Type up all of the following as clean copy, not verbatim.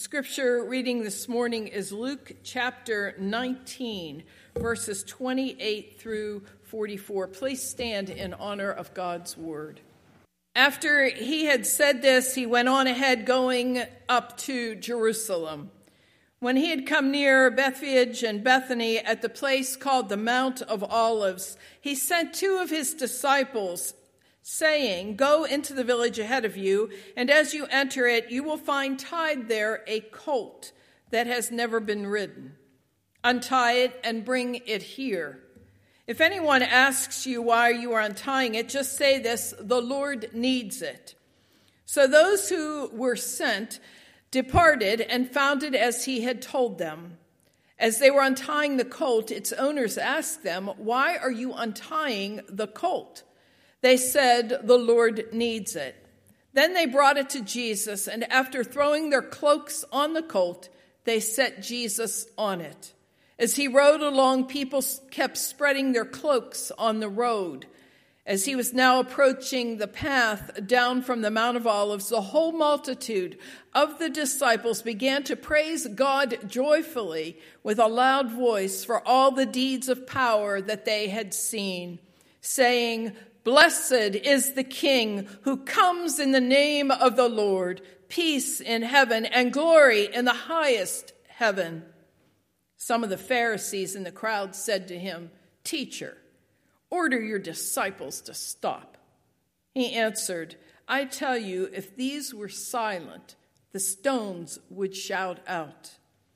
scripture reading this morning is Luke chapter 19, verses 28 through 44. Please stand in honor of God's word. After he had said this, he went on ahead, going up to Jerusalem. When he had come near Bethphage and Bethany at the place called the Mount of Olives, he sent two of his disciples, saying, "Go into the village ahead of you, and as you enter it, you will find tied there a colt that has never been ridden. Untie it and bring it here. If anyone asks you why you are untying it, just say this: the Lord needs it." So those who were sent departed and found it as he had told them. As they were untying the colt, its owners asked them, "Why are you untying the colt?" They said, "The Lord needs it." Then they brought it to Jesus, and after throwing their cloaks on the colt, they set Jesus on it. As he rode along, people kept spreading their cloaks on the road. As he was now approaching the path down from the Mount of Olives, the whole multitude of the disciples began to praise God joyfully with a loud voice for all the deeds of power that they had seen, saying, "Blessed is the King who comes in the name of the Lord, peace in heaven and glory in the highest heaven." Some of the Pharisees in the crowd said to him, "Teacher, order your disciples to stop." He answered, "I tell you, if these were silent, the stones would shout out."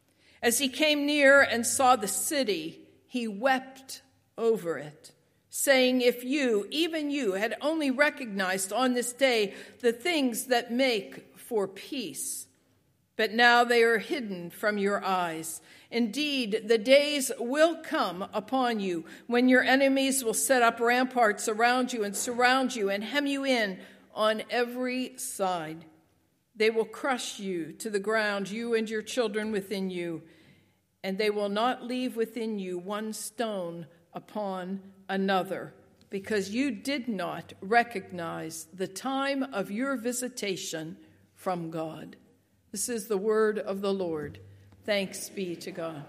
As he came near and saw the city, he wept over it, saying, "If you, even you, had only recognized on this day the things that make for peace. But now they are hidden from your eyes. Indeed, the days will come upon you when your enemies will set up ramparts around you and surround you and hem you in on every side. They will crush you to the ground, you and your children within you, and they will not leave within you one stone upon another, because you did not recognize the time of your visitation from God." This is the word of the Lord. Thanks be to God.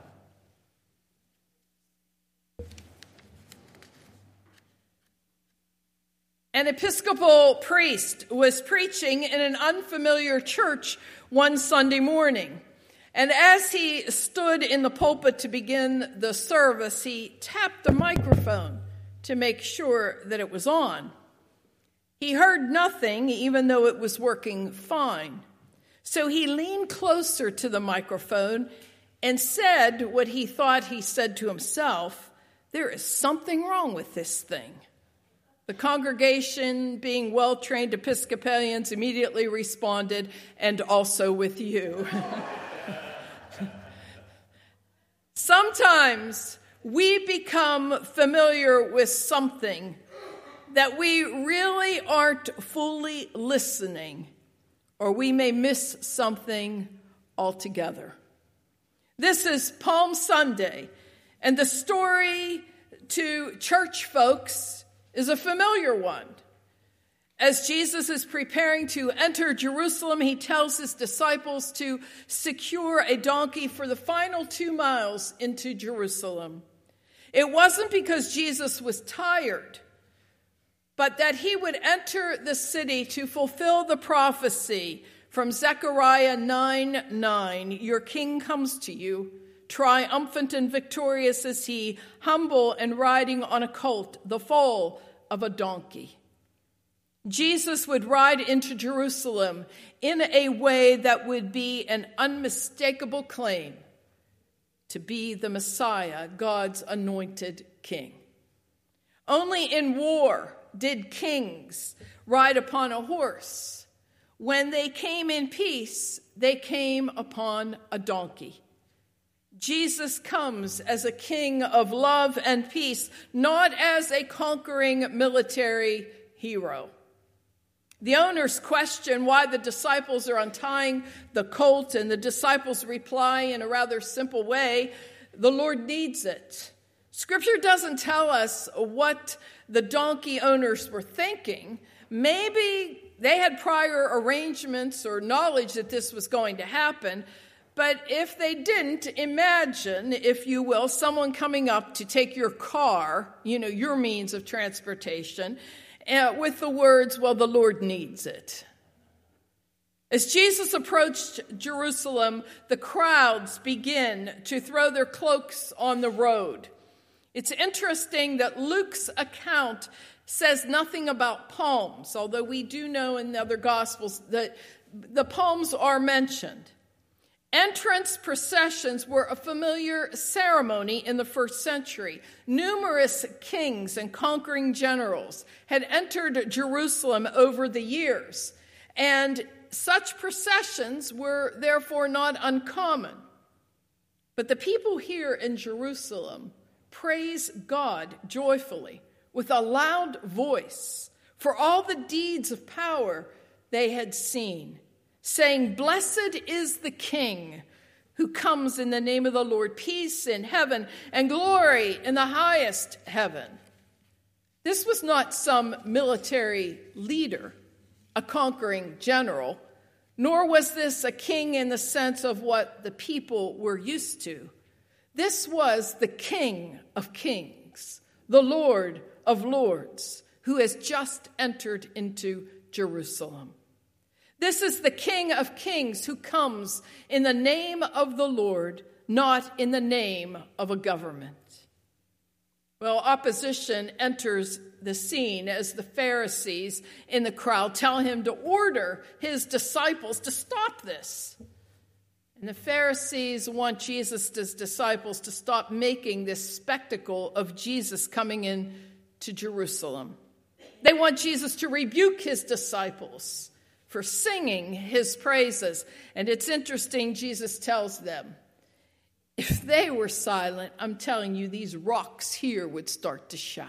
An Episcopal priest was preaching in an unfamiliar church one Sunday morning. And as he stood in the pulpit to begin the service, he tapped the microphone to make sure that it was on. He heard nothing, even though it was working fine. So he leaned closer to the microphone and said what he thought he said to himself: "There is something wrong with this thing." The congregation, being well-trained Episcopalians, immediately responded, "And also with you." Sometimes we become familiar with something that we really aren't fully listening, or we may miss something altogether. This is Palm Sunday, and the story to church folks is a familiar one. As Jesus is preparing to enter Jerusalem, he tells his disciples to secure a donkey for the final 2 miles into Jerusalem. It wasn't because Jesus was tired, but that he would enter the city to fulfill the prophecy from Zechariah 9:9. "Your king comes to you, triumphant and victorious is he, humble and riding on a colt, the foal of a donkey." Jesus would ride into Jerusalem in a way that would be an unmistakable claim to be the Messiah, God's anointed king. Only in war did kings ride upon a horse. When they came in peace, they came upon a donkey. Jesus comes as a king of love and peace, not as a conquering military hero. The owners question why the disciples are untying the colt, and the disciples reply in a rather simple way: "The Lord needs it." Scripture doesn't tell us what the donkey owners were thinking. Maybe they had prior arrangements or knowledge that this was going to happen, But if they didn't, imagine, if you will, someone coming up to take your car, your means of transportation, with the words, well, the Lord needs it. As Jesus approached Jerusalem, the crowds begin to throw their cloaks on the road. It's interesting that Luke's account says nothing about palms, although we do know in the other Gospels that the palms are mentioned. Entrance processions were a familiar ceremony in the first century. Numerous kings and conquering generals had entered Jerusalem over the years, and such processions were therefore not uncommon. But the people here in Jerusalem praise God joyfully with a loud voice for all the deeds of power they had seen, saying, "Blessed is the King who comes in the name of the Lord, peace in heaven and glory in the highest heaven." This was not some military leader, a conquering general, nor was this a king in the sense of what the people were used to. This was the King of Kings, the Lord of Lords, who has just entered into Jerusalem. This is the King of Kings who comes in the name of the Lord, not in the name of a government. Well, opposition enters the scene as the Pharisees in the crowd tell him to order his disciples to stop this. And the Pharisees want Jesus' disciples to stop making this spectacle of Jesus coming in to Jerusalem. They want Jesus to rebuke his disciples for singing his praises. And it's interesting, Jesus tells them, if they were silent, I'm telling you, these rocks here would start to shout.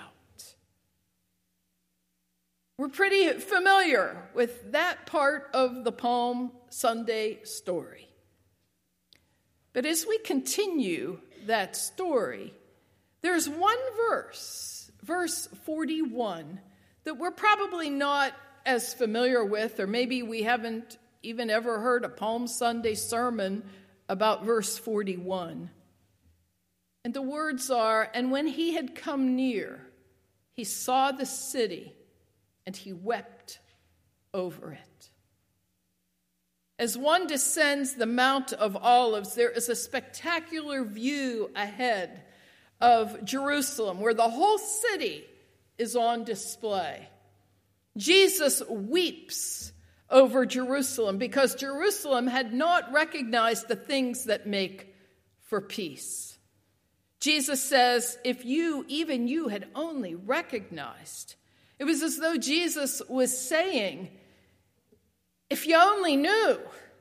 We're pretty familiar with that part of the Palm Sunday story. But as we continue that story, there's one verse, verse 41, that we're probably not as familiar with, or maybe we haven't even ever heard a Palm Sunday sermon about verse 41. And the words are, "And when he had come near, he saw the city, and he wept over it." As one descends the Mount of Olives, there is a spectacular view ahead of Jerusalem, where the whole city is on display. Jesus weeps over Jerusalem because Jerusalem had not recognized the things that make for peace. Jesus says, if even you had only recognized. It was as though Jesus was saying, if you only knew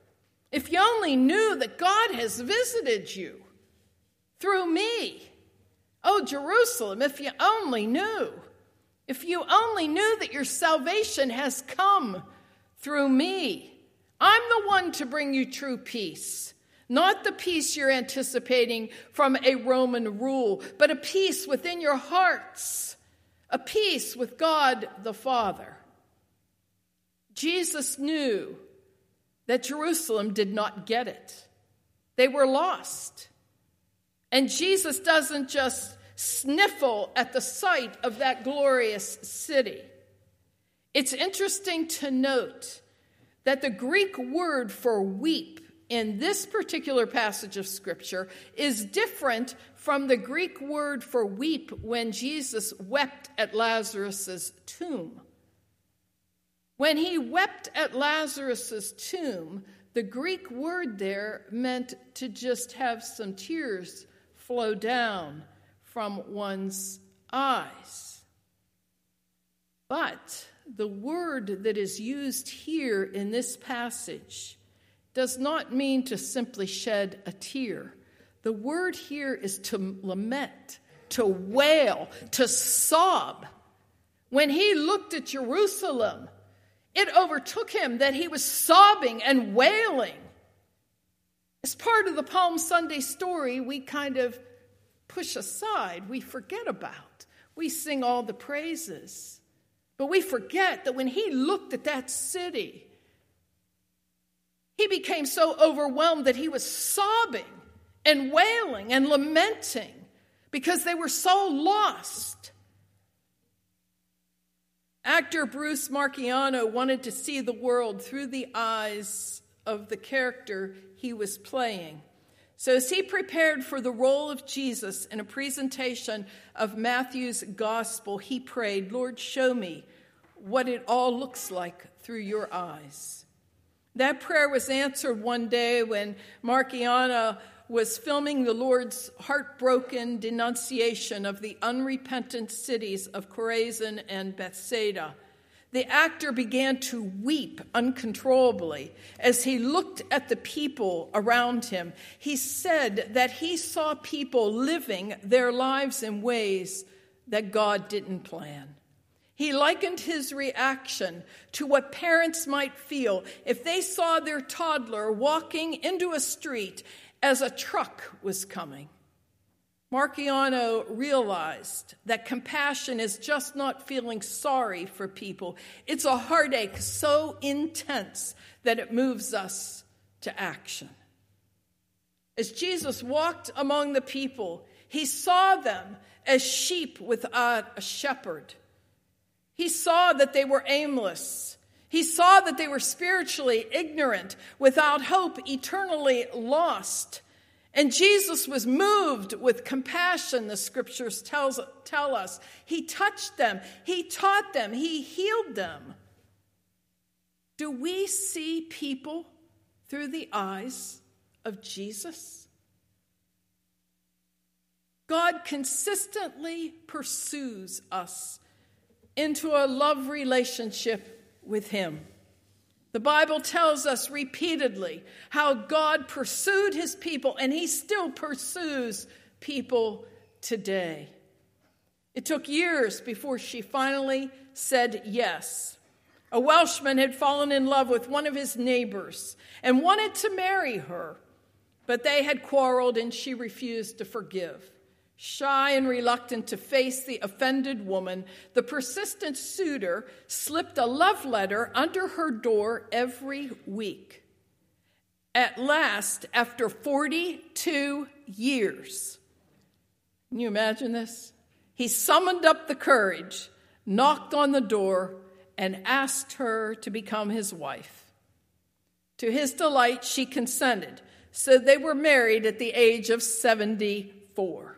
that God has visited you through me. Oh, Jerusalem, if you only knew that your salvation has come through me. I'm the one to bring you true peace, not the peace you're anticipating from a Roman rule, but a peace within your hearts, a peace with God the Father. Jesus knew that Jerusalem did not get it. They were lost. And Jesus doesn't just sniffle at the sight of that glorious city. It's interesting to note that the Greek word for weep in this particular passage of Scripture is different from the Greek word for weep when Jesus wept at Lazarus' tomb. When he wept at Lazarus' tomb, the Greek word there meant to just have some tears flow down from one's eyes. But the word that is used here in this passage does not mean to simply shed a tear. The word here is to lament, to wail, to sob. When he looked at Jerusalem, it overtook him that he was sobbing and wailing. As part of the Palm Sunday story, we kind of push aside, we forget about. We sing all the praises. But we forget that when he looked at that city, He became so overwhelmed that he was sobbing and wailing and lamenting because they were so lost. Actor Bruce Marchiano wanted to see the world through the eyes of the character he was playing. So as he prepared for the role of Jesus in a presentation of Matthew's gospel, he prayed, "Lord, show me what it all looks like through your eyes." That prayer was answered one day when Marchiano was filming the Lord's heartbroken denunciation of the unrepentant cities of Chorazin and Bethsaida. The actor began to weep uncontrollably as he looked at the people around him. He said that he saw people living their lives in ways that God didn't plan. He likened his reaction to what parents might feel if they saw their toddler walking into a street as a truck was coming. Marchiano realized that compassion is just not feeling sorry for people. It's a heartache so intense that it moves us to action. As Jesus walked among the people, he saw them as sheep without a shepherd. He saw that they were aimless. He saw that they were spiritually ignorant, without hope, eternally lost. And Jesus was moved with compassion, the scriptures tell us. He touched them. He taught them. He healed them. Do we see people through the eyes of Jesus? God consistently pursues us into a love relationship with him. The Bible tells us repeatedly how God pursued his people, and he still pursues people today. It took years before she finally said yes. A Welshman had fallen in love with one of his neighbors and wanted to marry her, but they had quarreled and she refused to forgive. Shy and reluctant to face the offended woman, the persistent suitor slipped a love letter under her door every week. At last, after 42 years, can you imagine this? He summoned up the courage, knocked on the door, and asked her to become his wife. To his delight, she consented, so they were married at the age of 74.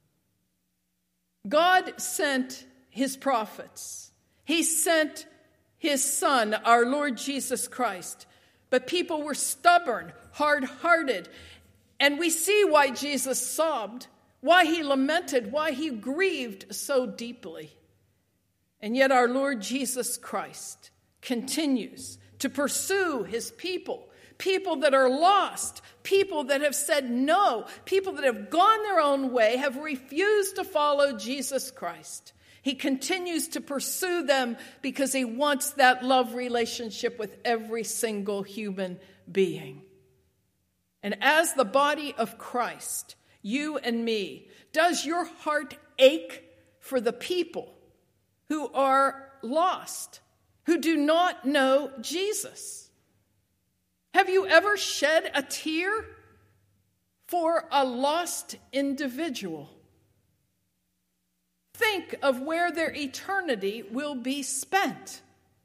God sent his prophets. He sent his Son, our Lord Jesus Christ. But people were stubborn, hard-hearted. And we see why Jesus sobbed, why he lamented, why he grieved so deeply. And yet our Lord Jesus Christ continues to pursue his people, people that are lost, people that have said no, people that have gone their own way, have refused to follow Jesus Christ. He continues to pursue them because he wants that love relationship with every single human being. And as the body of Christ, you and me, does your heart ache for the people who are lost, who do not know Jesus? Have you ever shed a tear for a lost individual? Think of where their eternity will be spent.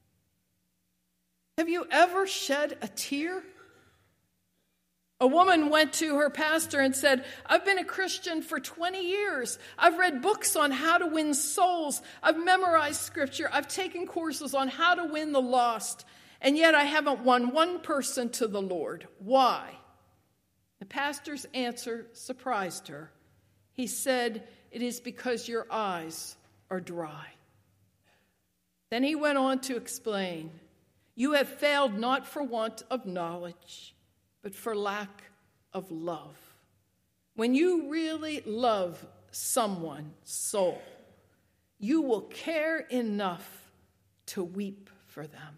Have you ever shed a tear? A woman went to her pastor and said, "I've been a Christian for 20 years. I've read books on how to win souls. I've memorized scripture. I've taken courses on how to win the lost. And yet I haven't won one person to the Lord. Why?" The pastor's answer surprised her. He said, "It is because your eyes are dry." Then he went on to explain, "You have failed not for want of knowledge, but for lack of love." When you really love someone's soul, you will care enough to weep for them.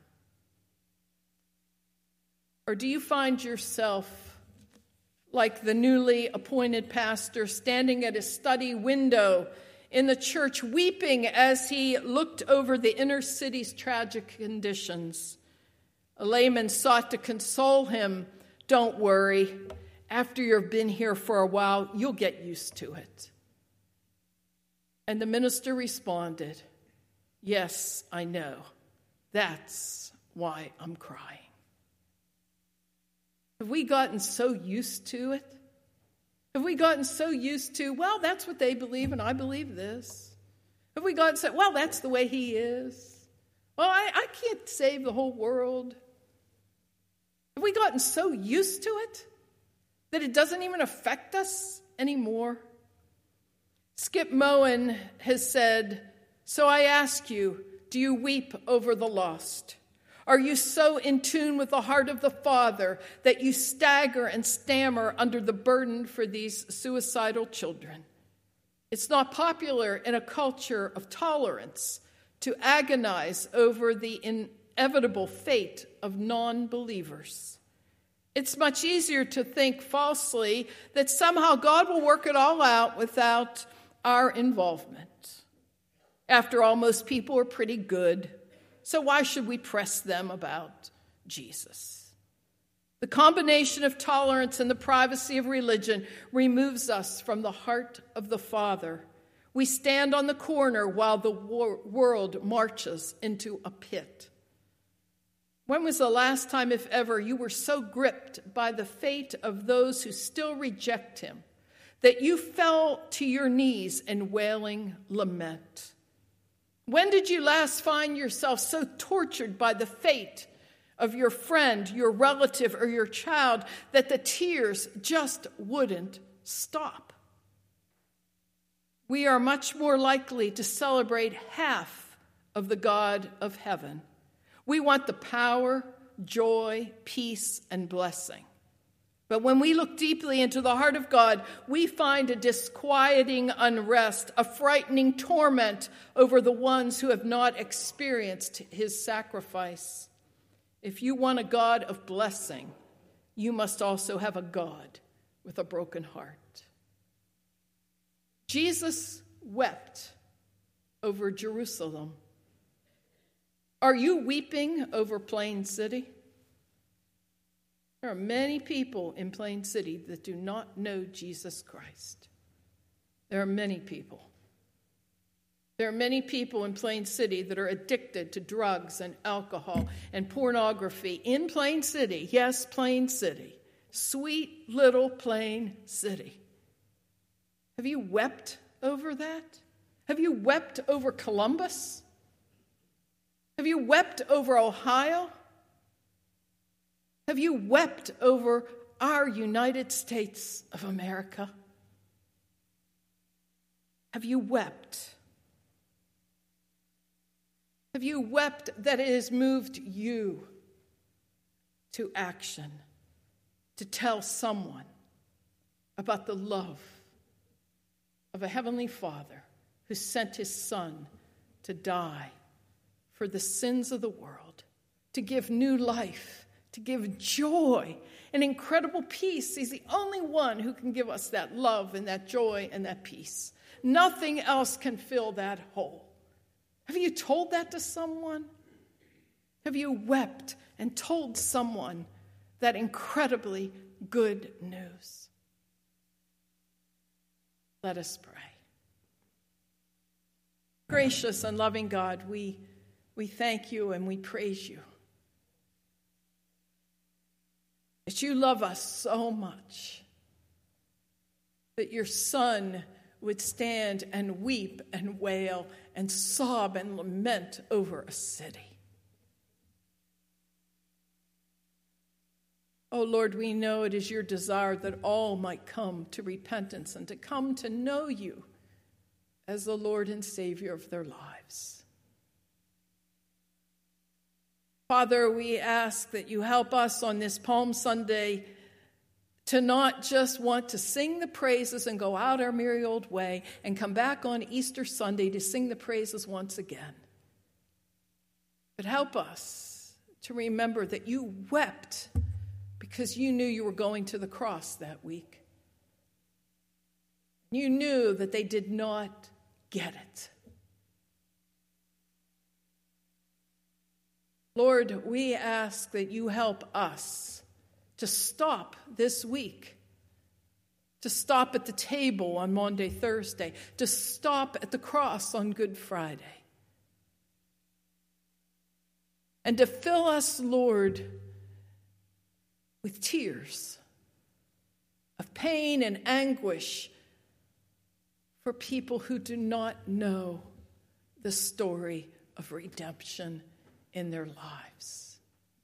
Or do you find yourself like the newly appointed pastor standing at his study window in the church weeping as he looked over the inner city's tragic conditions? A layman sought to console him. Don't worry. After you've been here for a while, you'll get used to it. And the minister responded, yes, I know. That's why I'm crying. Have we gotten so used to it? Have we gotten so used to, well, that's what they believe and I believe this? Have we gotten so, well, that's the way he is? Well, I can't save the whole world. Have we gotten so used to it that it doesn't even affect us anymore? Skip Moen has said, so I ask you, do you weep over the lost? Are you so in tune with the heart of the Father that you stagger and stammer under the burden for these suicidal children? It's not popular in a culture of tolerance to agonize over the inevitable fate of non-believers. It's much easier to think falsely that somehow God will work it all out without our involvement. After all, most people are pretty good, so why should we press them about Jesus? The combination of tolerance and the privacy of religion removes us from the heart of the Father. We stand on the corner while the world marches into a pit. When was the last time, if ever, you were so gripped by the fate of those who still reject him that you fell to your knees in wailing lament? When did you last find yourself so tortured by the fate of your friend, your relative, or your child that the tears just wouldn't stop? We are much more likely to celebrate half of the God of heaven. We want the power, joy, peace, and blessing. But when we look deeply into the heart of God, we find a disquieting unrest, a frightening torment over the ones who have not experienced his sacrifice. If you want a God of blessing, you must also have a God with a broken heart. Jesus wept over Jerusalem. Are you weeping over Plain City? There are many people in Plain City that do not know Jesus Christ. There are many people. There are many people in Plain City that are addicted to drugs and alcohol and pornography in Plain City. Yes, Plain City. Sweet little Plain City. Have you wept over that? Have you wept over Columbus? Have you wept over Ohio? Have you wept over our United States of America? Have you wept? Have you wept that it has moved you to action, to tell someone about the love of a Heavenly Father who sent his Son to die for the sins of the world, to give new life, to give joy and incredible peace? He's the only one who can give us that love and that joy and that peace. Nothing else can fill that hole. Have you told that to someone? Have you wept and told someone that incredibly good news? Let us pray. Gracious and loving God, we thank you and we praise you that you love us so much that your Son would stand and weep and wail and sob and lament over a city. Oh Lord, we know it is your desire that all might come to repentance and to come to know you as the Lord and Savior of their lives. Father, we ask that you help us on this Palm Sunday to not just want to sing the praises and go out our merry old way and come back on Easter Sunday to sing the praises once again. But help us to remember that you wept because you knew you were going to the cross that week. You knew that they did not get it. Lord, we ask that you help us to stop this week, to stop at the table on Maundy, Thursday, to stop at the cross on Good Friday, and to fill us, Lord, with tears of pain and anguish for people who do not know the story of redemption in their lives.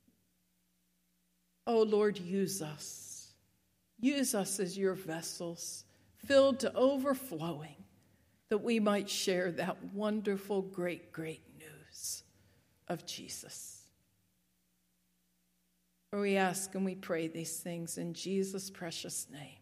Oh, Lord, use us. Use us as your vessels, filled to overflowing, that we might share that wonderful, great, great news of Jesus. For we ask and we pray these things in Jesus' precious name.